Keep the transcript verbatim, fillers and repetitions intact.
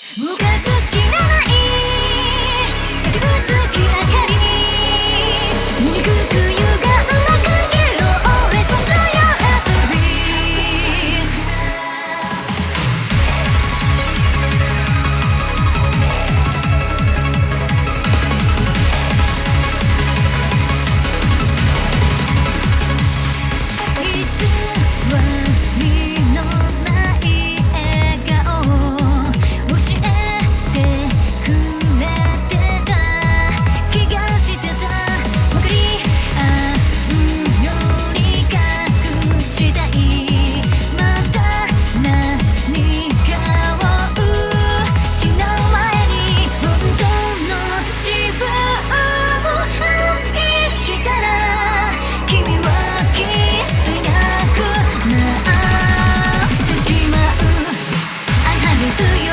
しきれない叫ぶ月明かりに醜く歪んだ影をListen to your heartbeat 偽りのない笑顔教えてくれてた気がしてたわかり合うより隠したいまた何かを失う前に本当の自分を愛したら君はきっといなくなってしまう I hug you to you